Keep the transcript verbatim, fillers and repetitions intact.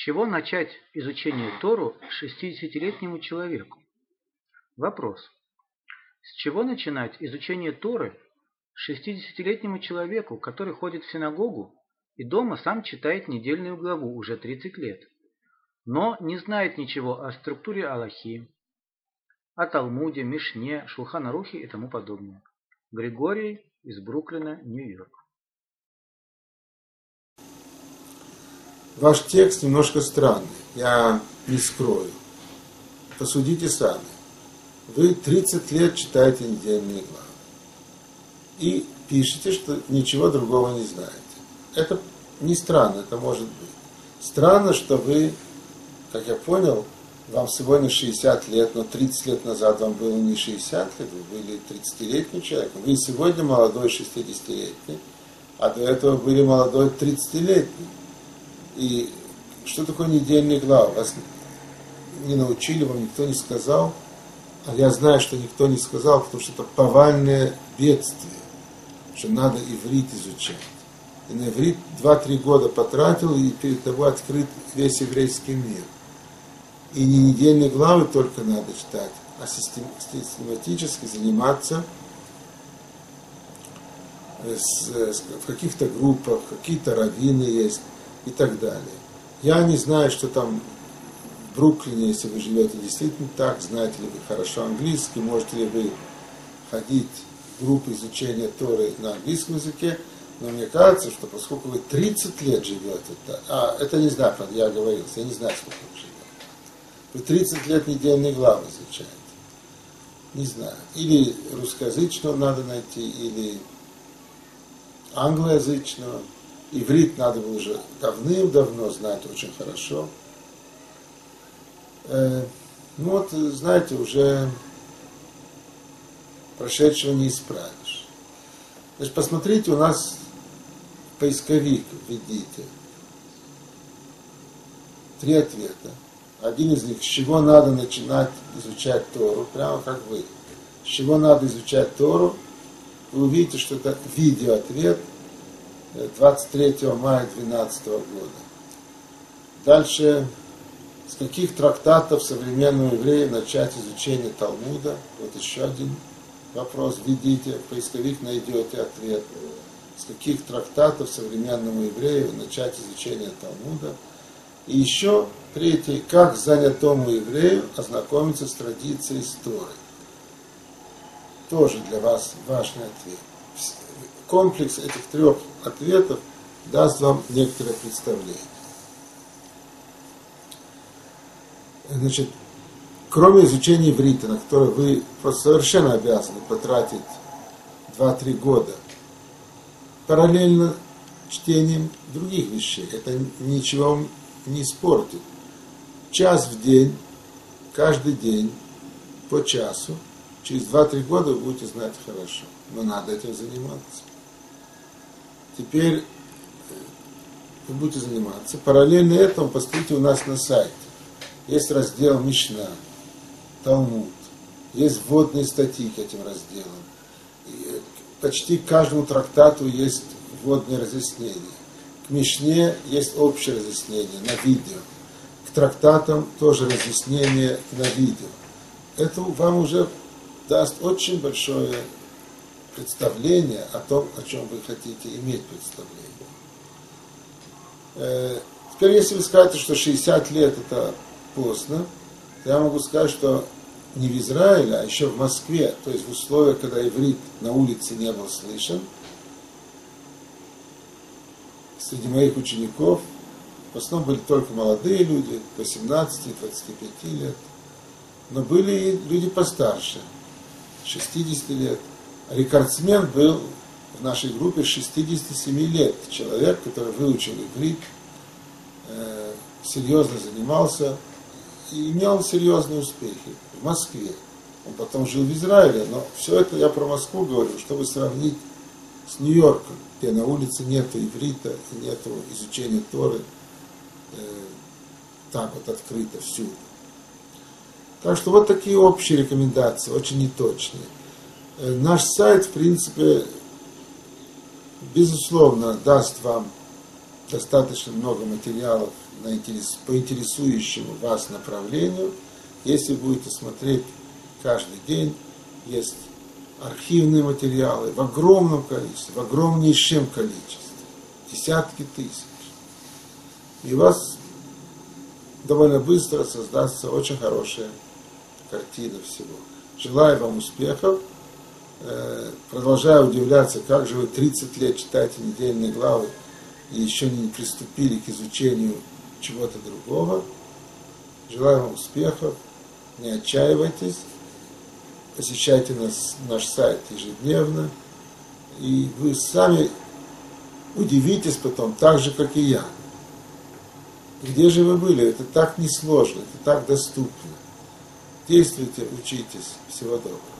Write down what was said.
чего начать изучение Тору шестидесятилетнему человеку? Вопрос. С чего начинать изучение Торы шестидесятилетнему человеку, который ходит в синагогу и дома сам читает недельную главу уже тридцать лет, но не знает ничего о структуре алахи, о Талмуде, Мишне, Шулхан Арухе и тому подобное? Григорий из Бруклина, Нью-Йорк. Ваш текст немножко странный, я не скрою. Посудите сами. Вы тридцать лет читаете недельные главы и пишете, что ничего другого не знаете. Это не странно, это может быть. Странно, что вы, как я понял, вам сегодня шестьдесят лет, но тридцать лет назад вам было не шестьдесят лет, вы были тридцатилетним человеком. Вы сегодня молодой шестидесятилетний, а до этого были молодой тридцатилетний. И что такое недельные главы? Вас не научили, вам никто не сказал. А я знаю, что никто не сказал, потому что это повальное бедствие, что надо иврит изучать. И на иврит два-три года потратил, и перед тобой открыт весь еврейский мир. И не недельные главы только надо читать, а систематически заниматься с, с, в каких-то группах, какие-то раввины есть и так далее. Я не знаю, что там в Бруклине, если вы живете действительно так, знаете ли вы хорошо английский, можете ли вы ходить в группы изучения Торы на английском языке, но мне кажется, что поскольку вы тридцать лет живете, а это не знаю, правда, я говорил, я не знаю, сколько вы живете, вы тридцать лет недельные главы изучаете, не знаю, или русскоязычного надо найти, или англоязычного. Иврит надо было уже давным-давно знать очень хорошо. Э, ну вот, знаете, уже прошедшего не исправишь. Значит, посмотрите, у нас поисковик введите. Три ответа. Один из них, с чего надо начинать изучать Тору, прямо как вы. С чего надо изучать Тору, вы увидите, что это видеоответ двадцать третьего мая две тысячи двенадцатого года. Дальше, с каких трактатов современного еврея начать изучение Талмуда? Вот еще один вопрос. Введите, в поисковик найдете ответ. С каких трактатов современному еврею начать изучение Талмуда? И еще третий, как занятому еврею ознакомиться с традицией Торы. Тоже для вас важный ответ. Комплекс этих трех ответов даст вам некоторое представление. Значит, кроме изучения иврита, на которое вы просто совершенно обязаны потратить два-три года, параллельно чтением других вещей, это ничего не испортит. Час в день, каждый день, по часу, через два-три года вы будете знать хорошо. Но надо этим заниматься. Теперь вы будете заниматься. Параллельно этому, посмотрите, у нас на сайте есть раздел Мишна, Талмуд, есть вводные статьи к этим разделам. И почти к каждому трактату есть вводные разъяснения. К Мишне есть общее разъяснение на видео. К трактатам тоже разъяснение на видео. Это вам уже даст очень большое представление о том, о чем вы хотите иметь представление. Э, теперь, если вы скажете, что шестьдесят лет это поздно, то я могу сказать, что не в Израиле, а еще в Москве, то есть в условиях, когда иврит на улице не был слышен, среди моих учеников в основном были только молодые люди, восемнадцати-двадцати пяти лет, но были и люди постарше, шестидесяти лет. Рекордсмен был в нашей группе шестидесяти семи лет. Человек, который выучил иврит, э, серьезно занимался и имел серьезные успехи в Москве. Он потом жил в Израиле, но все это я про Москву говорю, чтобы сравнить с Нью-Йорком, где на улице нету иврита и нету изучения Торы э, так вот открыто всюду. Так что вот такие общие рекомендации, очень неточные. Наш сайт, в принципе, безусловно, даст вам достаточно много материалов по интересующему вас направлению. Если будете смотреть каждый день, есть архивные материалы в огромном количестве, в огромнейшем количестве, десятки тысяч. И у вас довольно быстро создастся очень хорошая картина всего. Желаю вам успехов. Продолжаю удивляться, как же вы тридцать лет читаете недельные главы и еще не приступили к изучению чего-то другого. Желаю вам успехов, не отчаивайтесь, посещайте нас, наш сайт ежедневно, и вы сами удивитесь потом, так же, как и я. Где же вы были? Это так несложно, это так доступно. Действуйте, учитесь. Всего доброго.